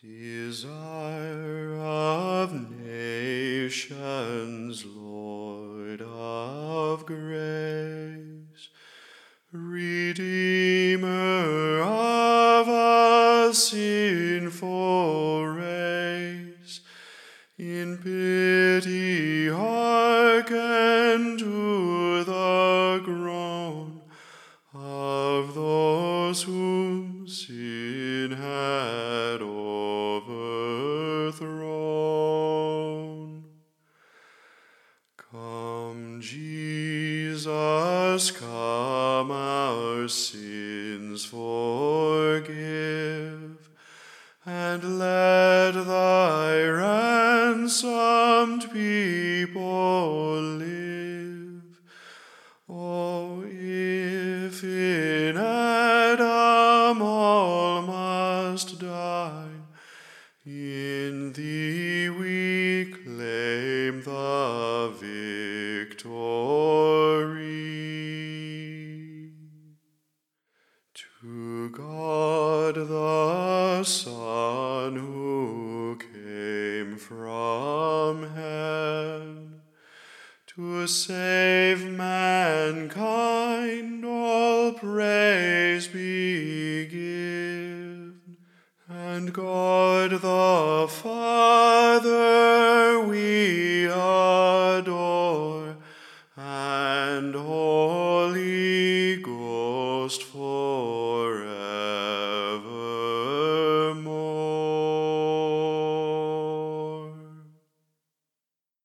Desire of nations, Lord of grace, Redeemer of a sinful race, in pity hearken to the groan of those whom sin had overthrown. Come, Jesus, come, our sins forgive, and let thy ransomed people live. Oh, if in Adam all must die, in thee we claim the victory. To God the Son, who came from heaven to save mankind, all praise be given. And God the Father we adore, and Holy Ghost forever.